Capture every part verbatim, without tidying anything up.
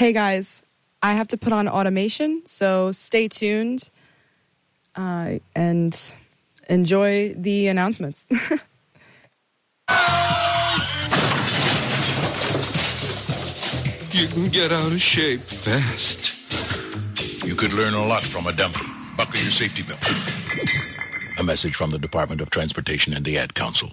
Hey guys, I have to put on automation, so stay tuned uh, and enjoy the announcements. You can get out of shape fast. You could learn a lot from a dummy. Buckle your safety belt. A message from the Department of Transportation and the Ad Council.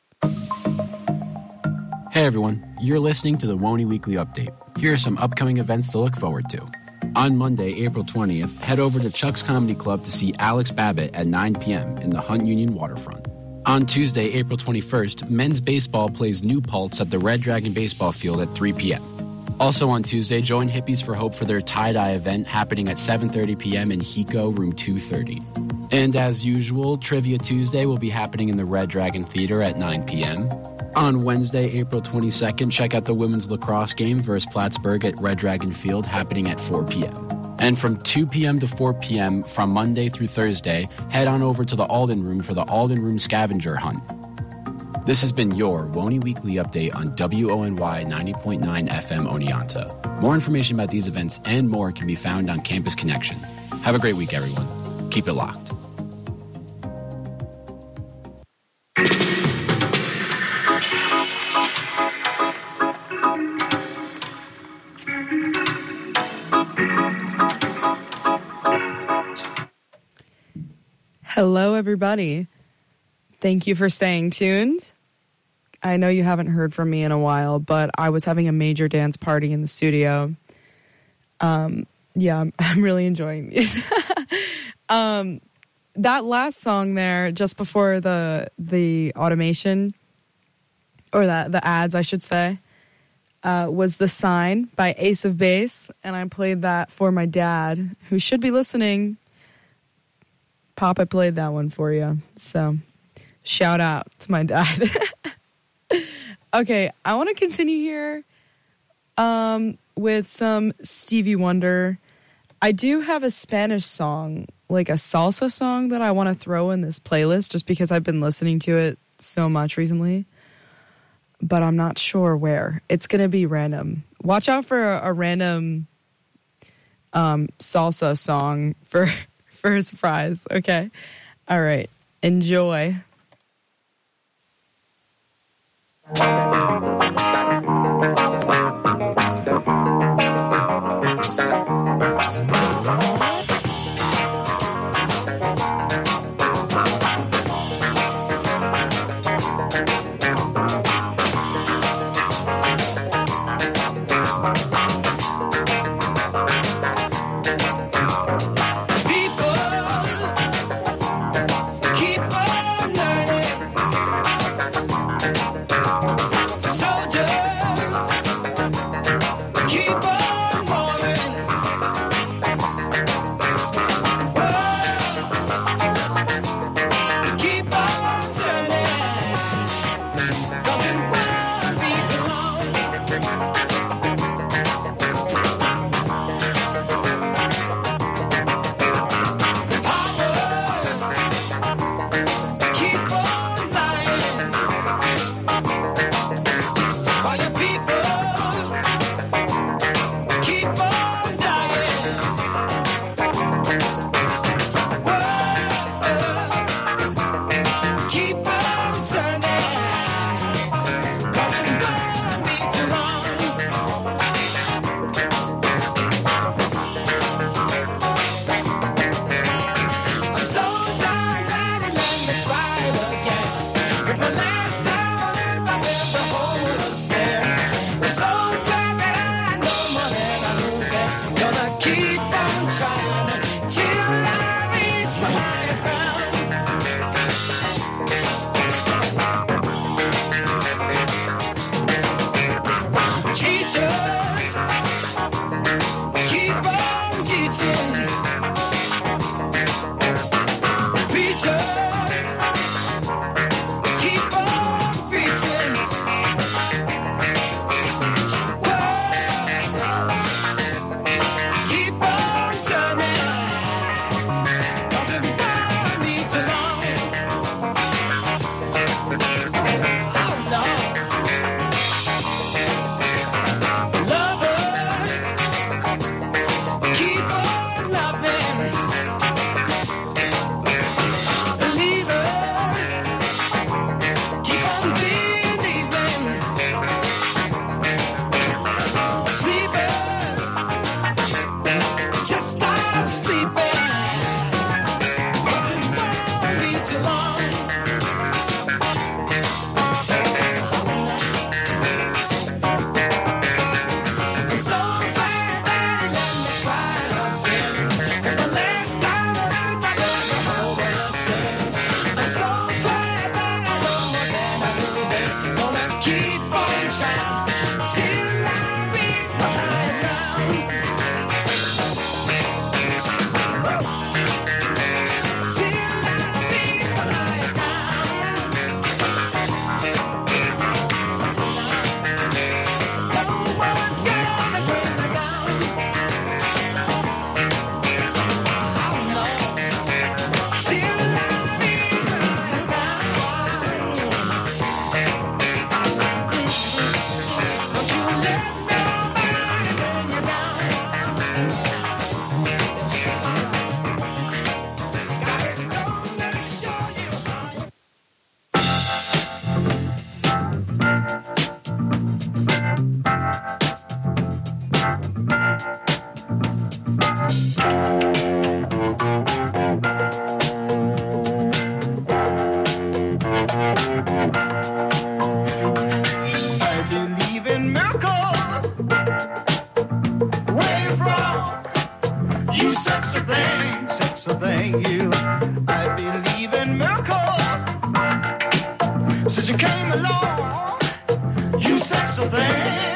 Hey everyone, you're listening to the W O N Y Weekly Update. Here are some upcoming events to look forward to. On Monday, April twentieth, head over to Chuck's Comedy Club to see Alex Babbitt at nine p.m. in the Hunt Union Waterfront. On Tuesday, April twenty-first, men's baseball plays New Paltz at the Red Dragon Baseball Field at three p.m. Also on Tuesday, join Hippies for Hope for their tie-dye event happening at seven thirty p.m. in Hiko, room two thirty. And as usual, Trivia Tuesday will be happening in the Red Dragon Theater at nine p.m. On Wednesday, April twenty-second, check out the women's lacrosse game versus Plattsburgh at Red Dragon Field happening at four p.m. And from two p.m. to four p.m. from Monday through Thursday, head on over to the Alden Room for the Alden Room Scavenger Hunt. This has been your W O N Y Weekly Update on W O N Y ninety point nine F M Oneonta. More information about these events and more can be found on Campus Connection. Have a great week, everyone. Keep it locked. Hello, everybody. Thank you for staying tuned. I know you haven't heard from me in a while, but I was having a major dance party in the studio. Um, yeah, I'm, I'm really enjoying these. um, that last song there, just before the the automation, or that the ads, I should say, uh, was The Sign by Ace of Base, and I played that for my dad, who should be listening. Papa played that one for you, so shout out to my dad. Okay, I want to continue here um, with some Stevie Wonder. I do have a Spanish song, like a salsa song, that I want to throw in this playlist just because I've been listening to it so much recently, but I'm not sure where. It's going to be random. Watch out for a, a random um, salsa song for... for a surprise, okay? All right. Enjoy. sex thing. You, I believe in miracles. Since you came along, you sex thing.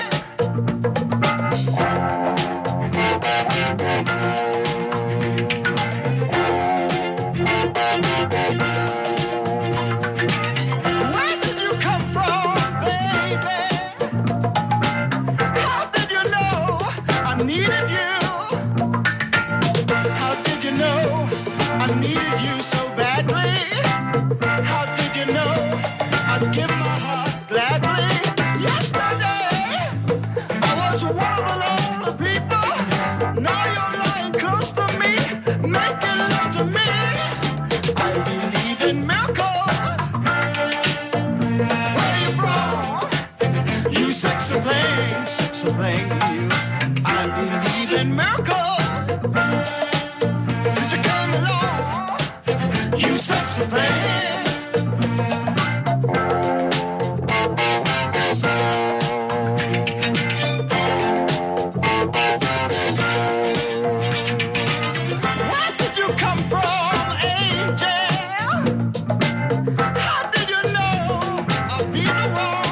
Thing, you, I believe in miracles. Since you came along, you sexy thing. Where did you come from, angel? How did you know I'll be the one?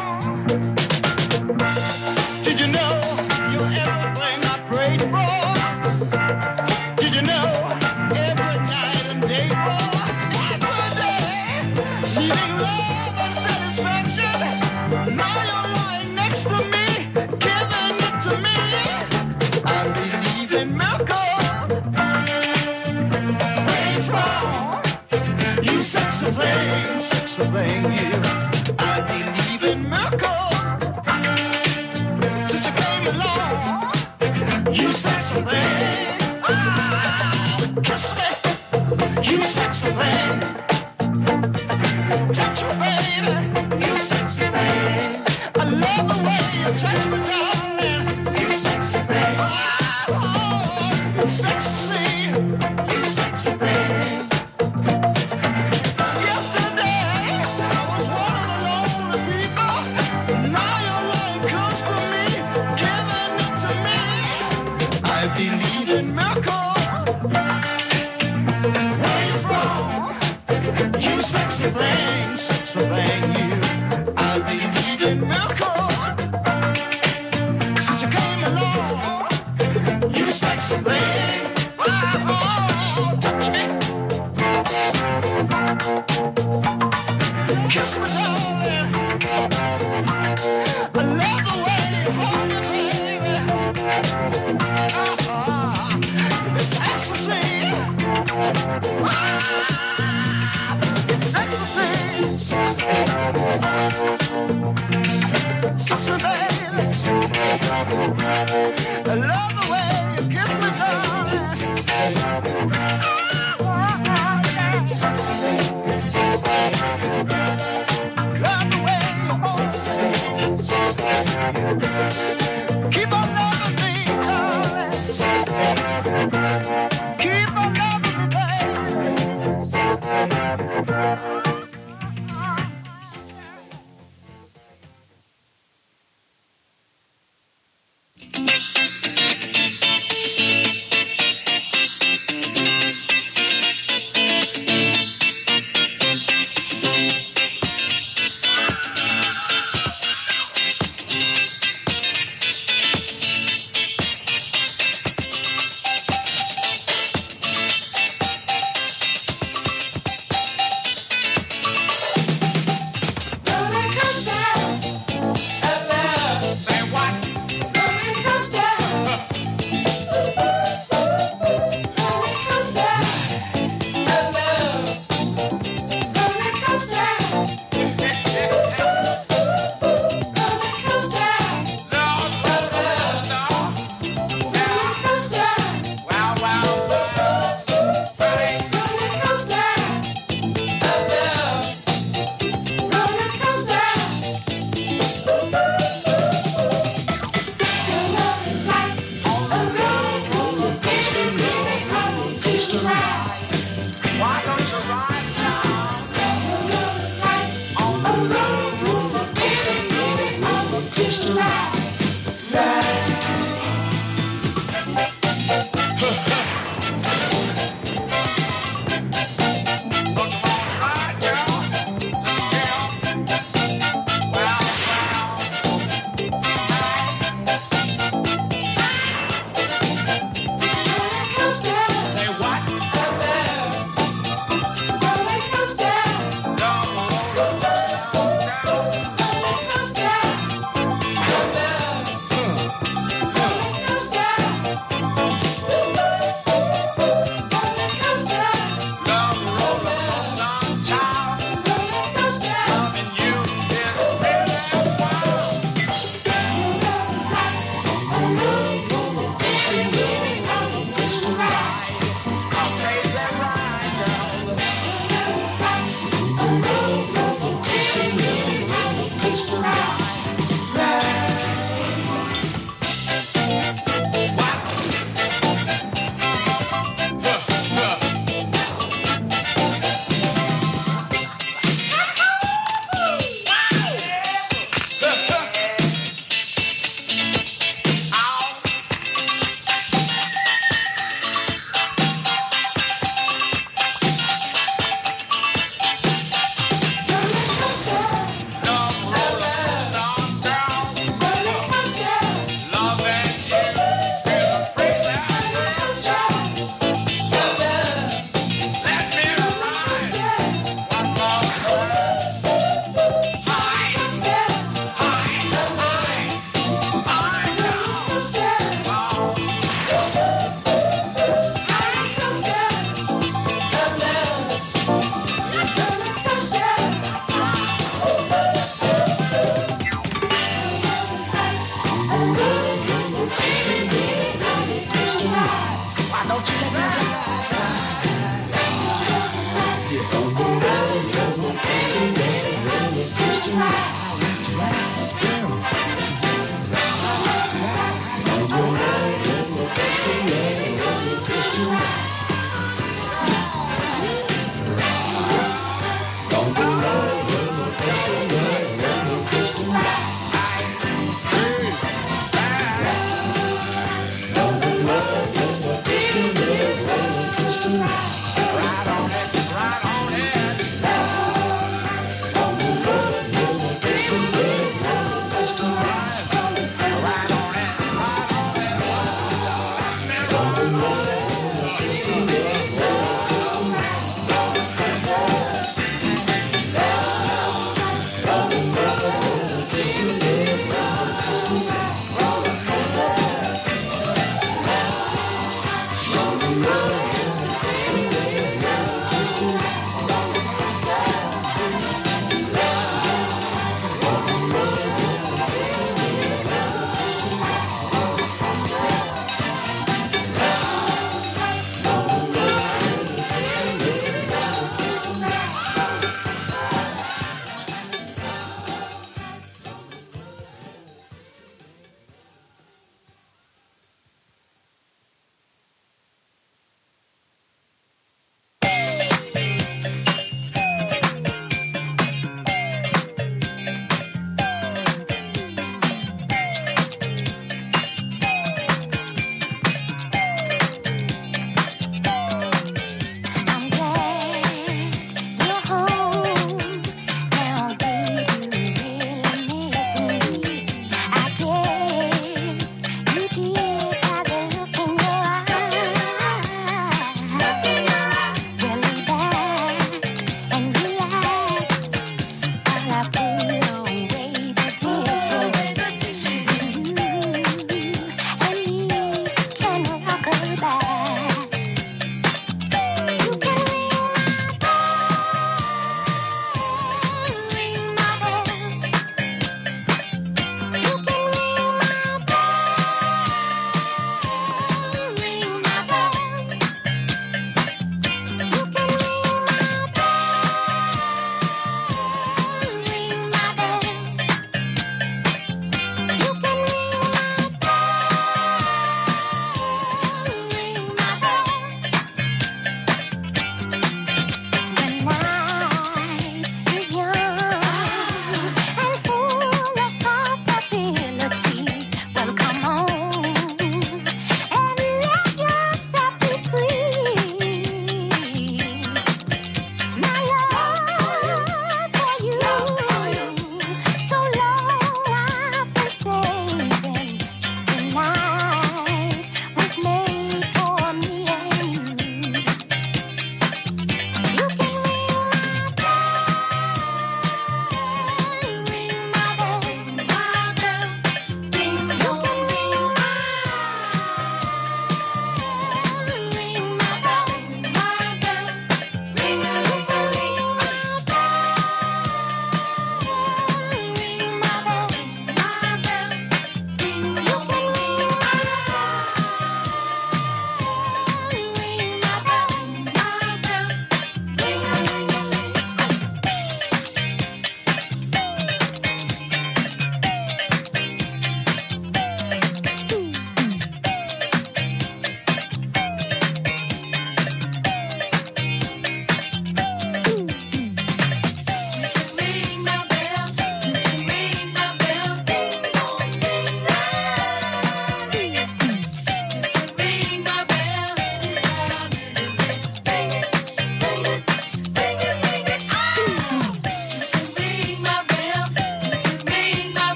Did you know you're everything I prayed for? Did you know every night and day for every day, needing love and satisfaction? Now you're lying next to me, giving it to me. I believe in miracles. Where you from? You sexy thing, sexy thing, you. I believe in miracles. You sexy thing, ah, kiss me. You sexy thing, touch me, baby. You sexy thing, I love the way you touch me, darling. You sexy thing, oh, oh, sexy. You sexy thing. Yesterday I was one of the lonely people. Now you're lying close to me, giving it to me. I believe in miracles. Where you from? You sexy thing, sexy thing, you. I believe in miracles. Since you came along, you sexy thing. Oh, oh, touch me. Kiss me, darling. I love the way you hold me, baby. It's ecstasy. Ah, it's ecstasy. Sexy baby. I love the way you kiss me, darling. Ah, sexy baby. Love the way you hold me. Keep on loving me, darling. Keep on loving me, baby.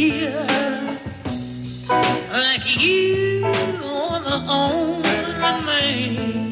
feel like you are the only man.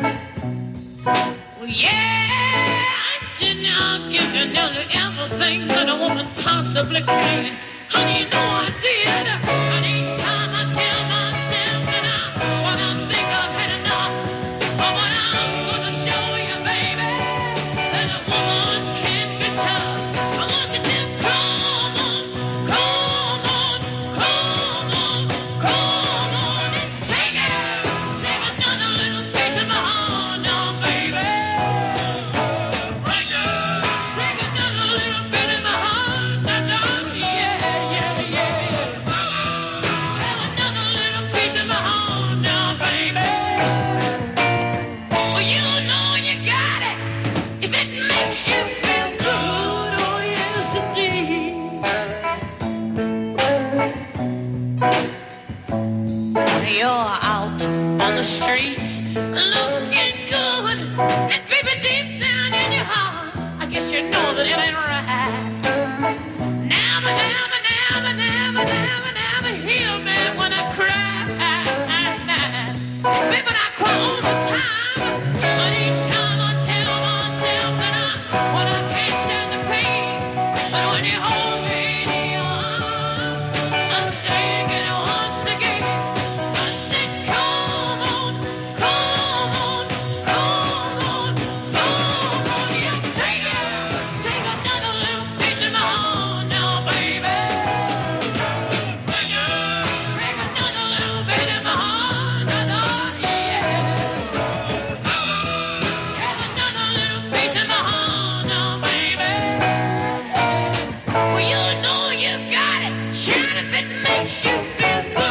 Well, yeah, I did not give you nearly everything that a woman possibly can. Honey, you know I did. And each time I tell myself that I wanna think I've had enough. But what I'm gonna show you, baby, that a woman can be tough. I want you to come on, come on, come on, come on and take it. Take another little piece of my heart now, baby. Break another little bit of my heart now, yeah, yeah, yeah. Have another little piece of my heart now, baby. Well, you know you got it if it makes you feel good. Oh, yes, indeed. You're out on the streets looking good, and baby, deep down in your heart, I guess you know that it ain't right. Never, never, never, never, never, never heal me when I cry. Baby, I cry all the time, but each time I tell myself that I, when I can't stand the pain, but when you hold me in your arms, I sing it once again. I said, come on, come on, come on, come on, yeah, take it, take another little piece of my heart now, baby. Break another little bit of my heart now, yeah. Have another little piece of my heart now, baby. Well, you know you got it, shine if it makes you feel good.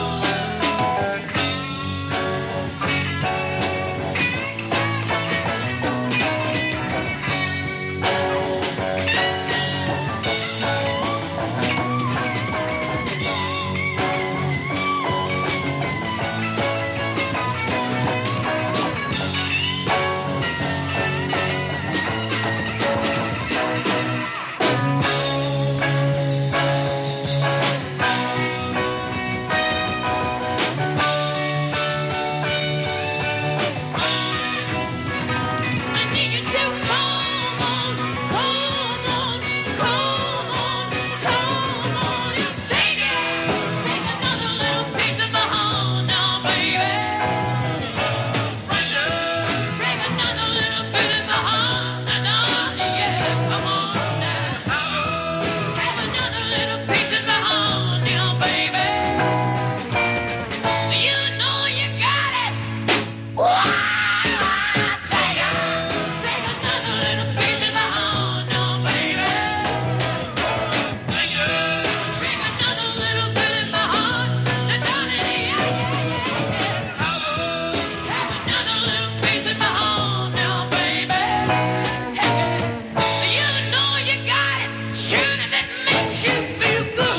I need you to come on, come on, come on, come on, and take it. Take another little piece of my heart now, baby. Break another little bit of my heart now, yeah, come on now. Have another little piece of my heart now, baby. You know you got it. Why? Take it. Take another little piece of my heart now, baby. Bring another little bit of my heart. And darling, yeah, yeah, yeah, yeah. Have another little piece of my heart now, baby. Hey, you know you got it. Sure that makes you feel good.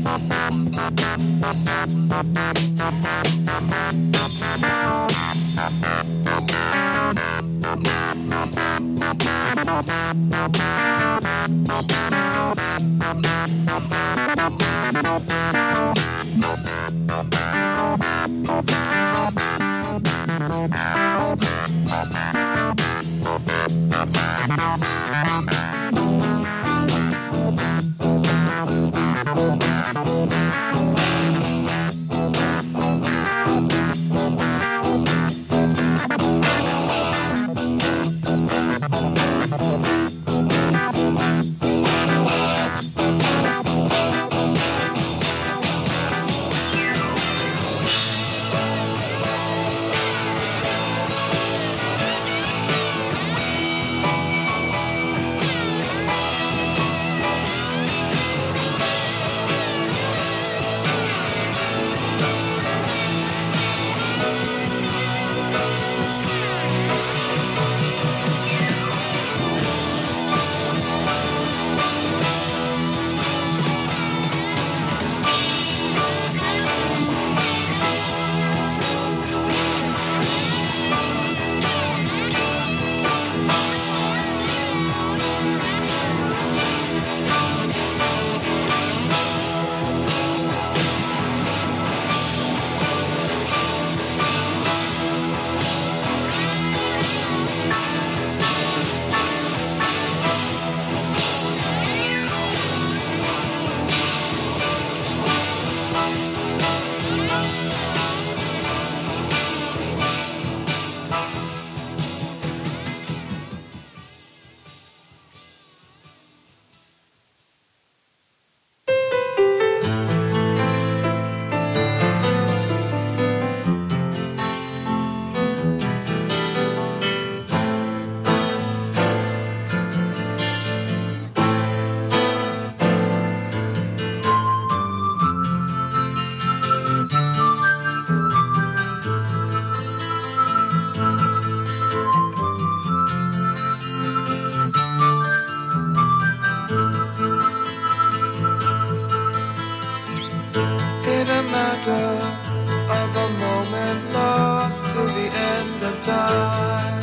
of a moment lost till the end of time.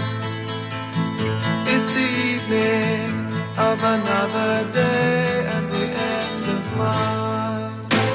It's the evening of another day and the end of mine.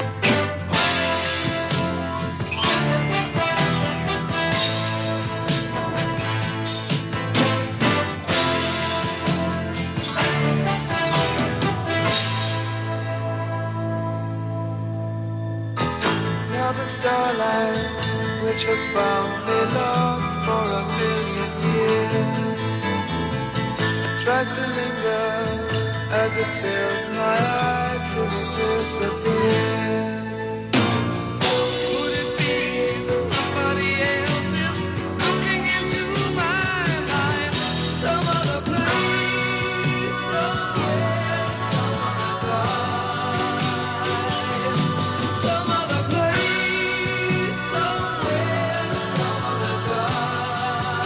Now the starlight, which has found me lost for a million years, tries to linger as it fills my eyes till it disappears. Could it be that somebody else is looking into my mind? Some other place, somewhere, some other time. Some other place, somewhere, some other time.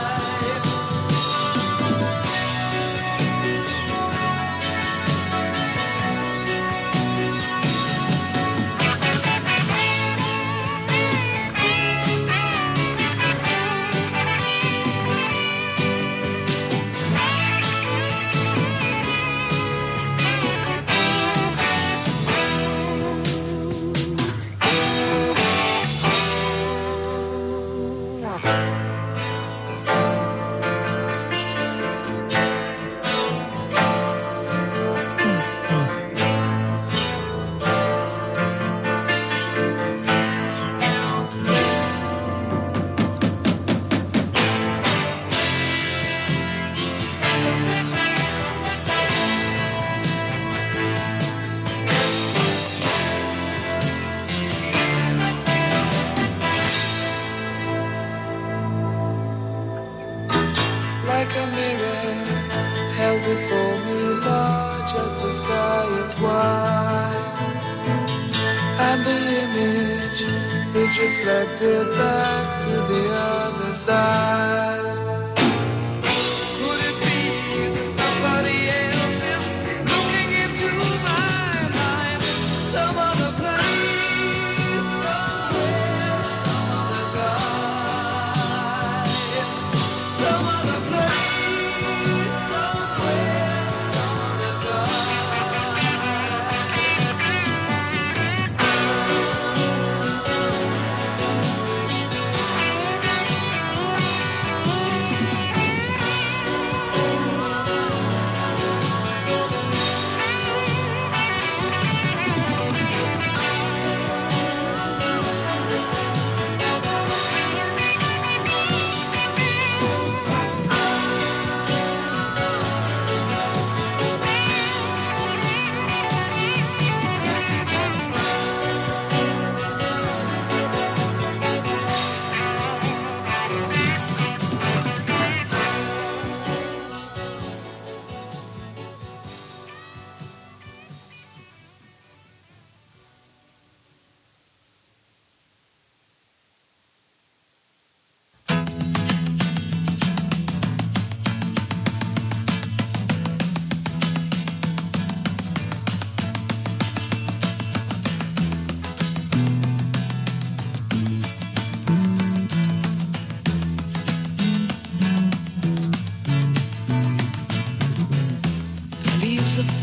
Like a mirror held before me, large as the sky is wide, and the image is reflected back to the other side. Could it be that somebody else is looking into my mind? Some other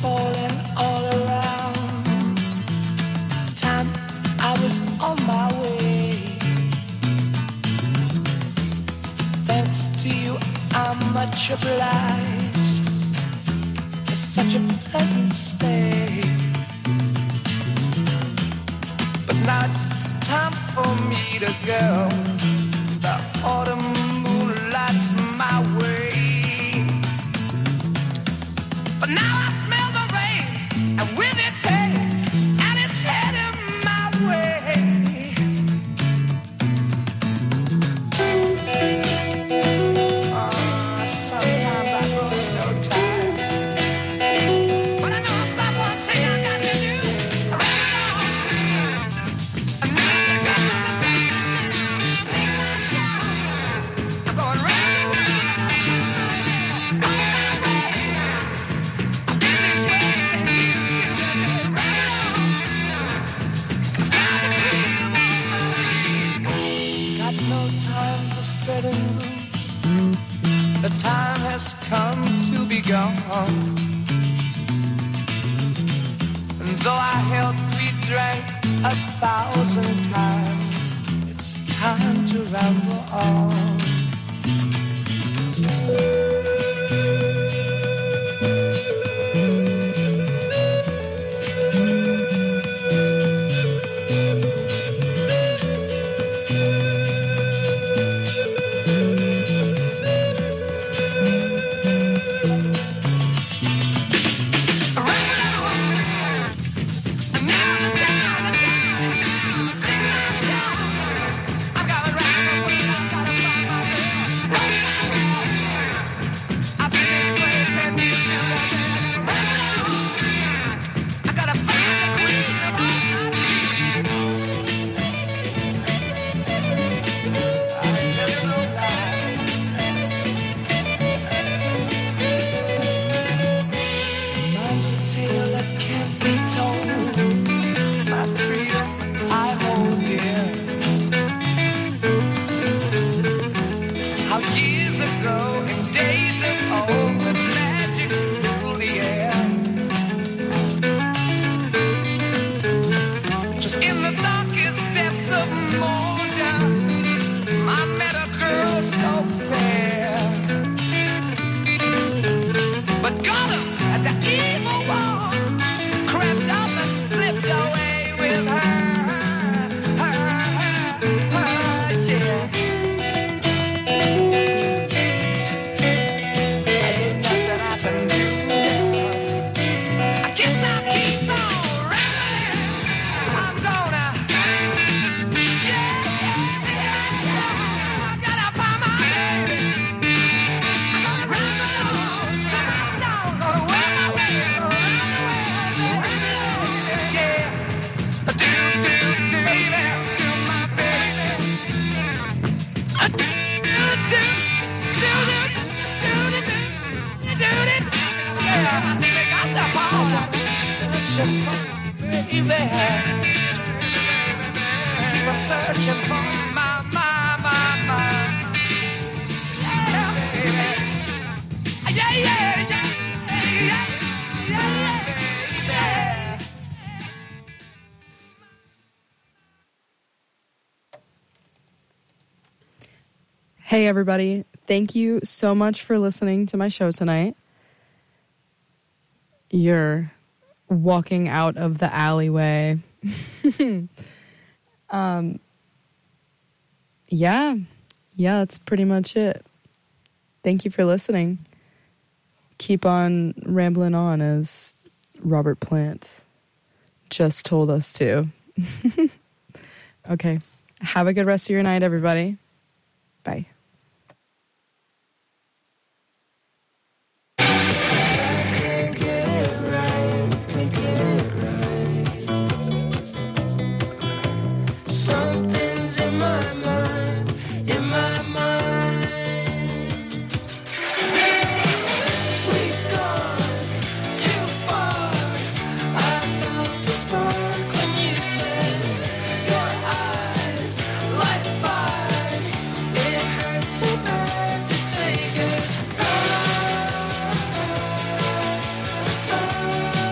falling all around. Time I was on my way. Thanks to you, I'm much obliged for such a pleasant stay. But now it's time for me to go. The autumn moon lights my way. But now I smell the rain, and with it pain, and it's heading my way. Uh, sometimes I grow so tired, but I know about one thing I got to do. Sing my song. I'm going round. The time has come to be gone. And though I held we drank a thousand times, it's time to ramble on. Hey everybody, thank you so much for listening to my show tonight. You're walking out of the alleyway. um, yeah, yeah, that's pretty much it. Thank you for listening. Keep on rambling on, as Robert Plant just told us to. Okay, have a good rest of your night, everybody. Bye. So bad to say goodbye.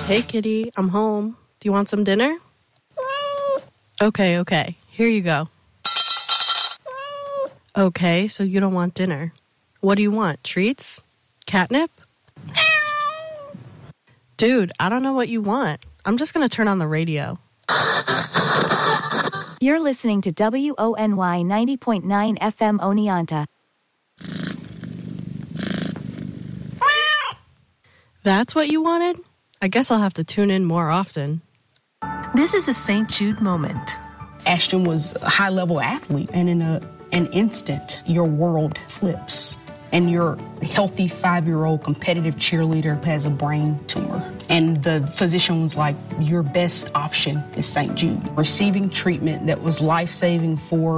Hey, kitty, I'm home. Do you want some dinner? Okay, okay. Here you go. Okay, so you don't want dinner. What do you want? Treats? Catnip? Dude, I don't know what you want. I'm just going to turn on the radio. You're listening to W O N Y ninety point nine F M Oneonta. That's what you wanted? I guess I'll have to tune in more often. This is a Saint Jude moment. Ashton was a high-level athlete, and in a, an instant, your world flips. And your healthy five-year-old competitive cheerleader has a brain tumor. And the physician was like, your best option is Saint Jude. Receiving treatment that was life-saving for